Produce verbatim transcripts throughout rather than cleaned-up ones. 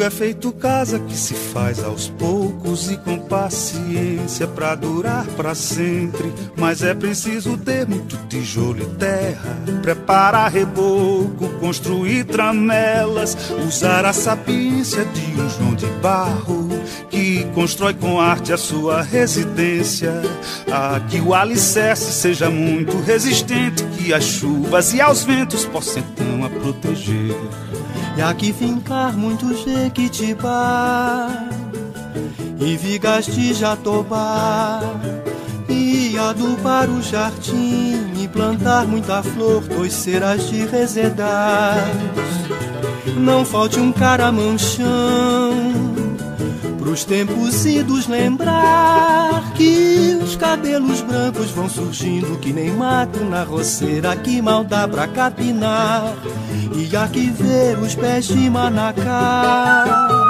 é feito casa que se faz aos poucos e com paciência pra durar pra sempre. Mas é preciso ter muito tijolo e terra, preparar reboco, construir tramelas, usar a sapiência de um João de Barro que constrói com arte a sua residência. Ah, que o alicerce seja muito resistente, que as chuvas e aos ventos possam então a proteger. E aqui fincar muito jequitibá e vigas de jatobá, e adubar o jardim e plantar muita flor, dois ceras de resedar. Não falte um caramanchão pros tempos idos lembrar que os cabelos brancos vão surgindo que nem mato na roceira, que mal dá pra capinar. E aqui ver os pés de manacá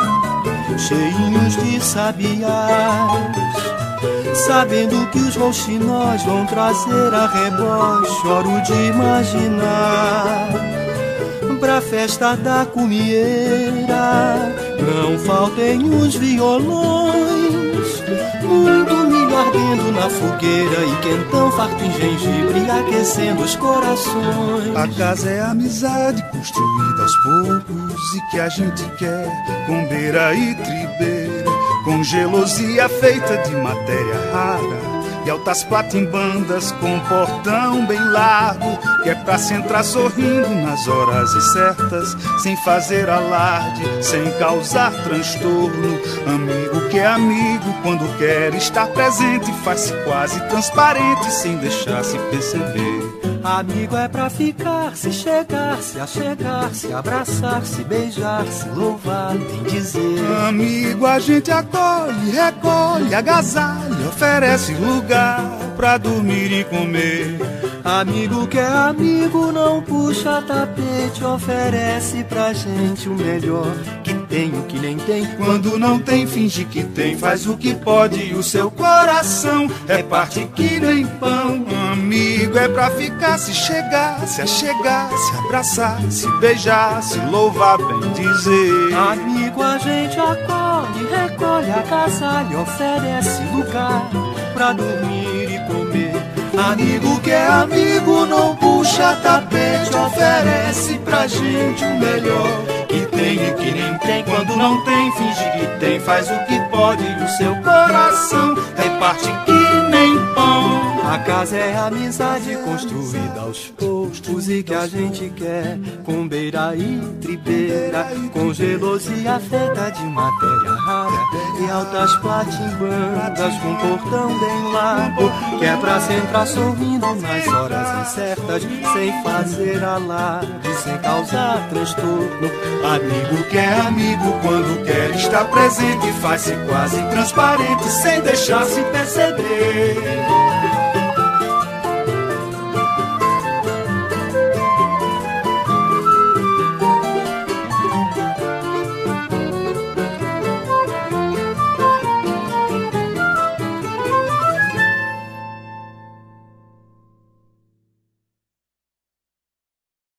cheinhos de sabiás, sabendo que os rouxinós vão trazer a rebote, choro de imaginar. Pra festa da cumieira não faltem os violões, muito milho ardendo na fogueira e quentão farto em gengibre aquecendo os corações. A casa é a amizade construída aos poucos e que a gente quer com beira e tribeira, com gelosia feita de matéria rara e altas platimbandas com portão bem largo, que é pra se entrar sorrindo nas horas incertas, sem fazer alarde, sem causar transtorno. Amigo que é amigo quando quer estar presente, faz-se quase transparente sem deixar se perceber. Amigo é pra ficar, se chegar, se achegar, se abraçar, se beijar, se louvar, bem dizer. Amigo a gente acolhe, recolhe, agasalha, oferece lugar pra dormir e comer. Amigo que é amigo não puxa tapete, oferece pra gente o melhor, que tem o que nem tem. Quando não tem, finge que tem, faz o que pode e o seu coração é parte que nem pão. Amigo é pra ficar, se chegar, se achegar, se abraçar, se beijar, se louvar, bem dizer. Amigo a gente acolhe, recolhe, agasalha, oferece lugar pra dormir e comer. Amigo que é amigo não puxa tapete, oferece pra gente o melhor, que tem e que nem tem. Quando não tem, finge que tem, faz o que pode e o seu coração reparte que nem pão. A casa é a amizade construída aos poucos e que a gente quer com beira e tribeira, com gelosia feita de matéria rara e altas platimbandas com portão bem largo, que é pra se entrar sorrindo nas horas incertas, sem fazer alarde, sem causar transtorno. Amigo que é amigo quando quer estar presente, faz-se quase transparente sem deixar se perceber.